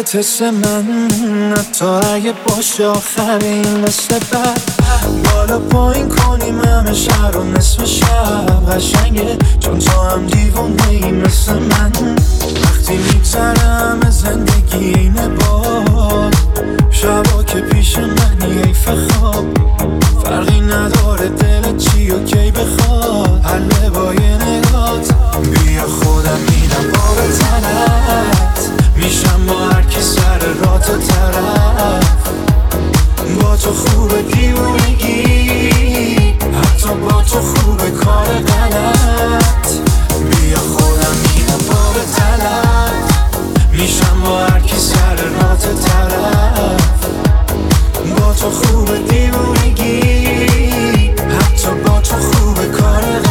حس من حتی اگه باشه آخرین مثل بعد بالا پایین کنیم همه شهر و نصف شب قشنگه چون تو هم دیوونه ای مثل من وقتی میگذره همه زندگی اینه باد شبا که پیش منی حیف خواب فرقی نداره دلت چی و کی بخواد حله با یه نگات بیا خودم میدم با به تنت میشم با هر کی سر راه تو طرف با تو خوبه دیوونگی حتی با تو خوبه کار غلط بیا خودم میدم با به تنت میشم با هر کی سر راه تو طرف با تو خوبه دیوونگی حتی با تو خوبه کار غلط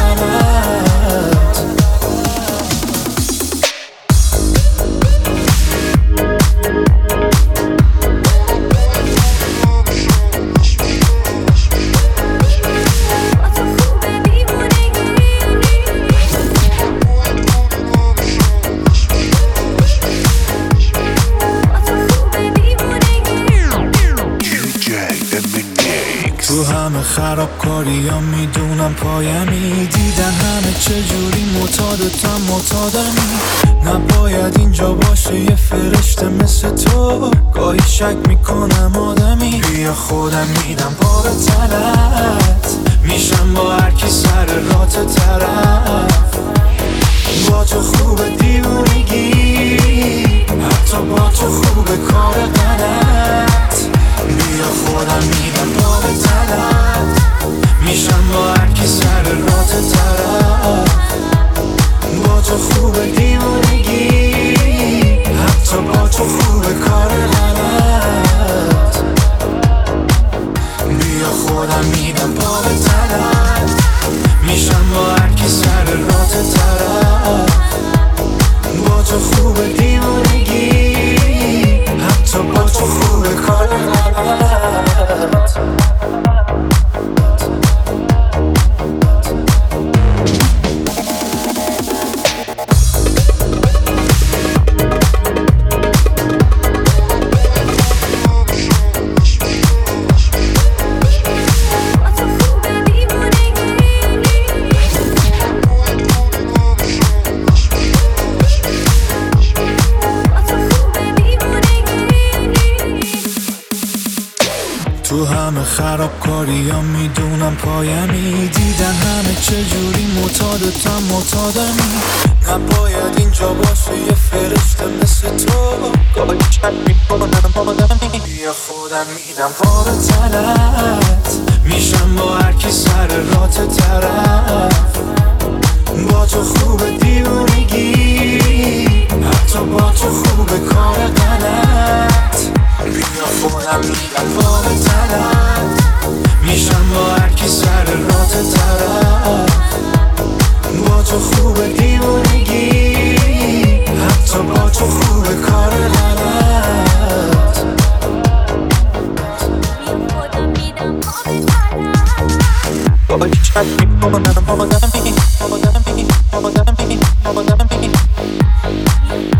تو همه خرابکاری ها میدونم پایمی دیدن همه چجوری معتادتم معتادمی نباید اینجا باشه یه فرشته مثل تو گاهی شک میکنم آدمی بیا خودم میدم با به تنت میشم با هر کی سر راه تو طرف با تو خوبه دیوونگی حتی با تو خوبه کار غلط بیا خودم میدم با به تنت میشم با هر کی سر راه تو طرف با تو خوبه دیوونگی حتی با تو خوبه کار غلط بیا خودم میدم با به تنت میشم با هر کی سر راه تو طرف با تو خوبه دیوونگی حتی با تو خوبه کار غلط تو همه خرابکاری ها میدونم پایمی دیدن همه چجوری معتادتم معتادمی نباید اینجا باشه یه فرشته مثل تو گاهی شک میکنم آدمی بیا خودم میدم با به تنت میشم با هر کی سر راه تو طرف با تو خوبه دیوونگی حتی با تو خوبه کار غلط بیا خودم میدم با به تنت میشم با هر کی سر راه تو طرف با تو خوبه دیوونگی حتی با تو خوبه کار غلط بیا خودم میدم با به تنت گاهی شک میکنم آدمی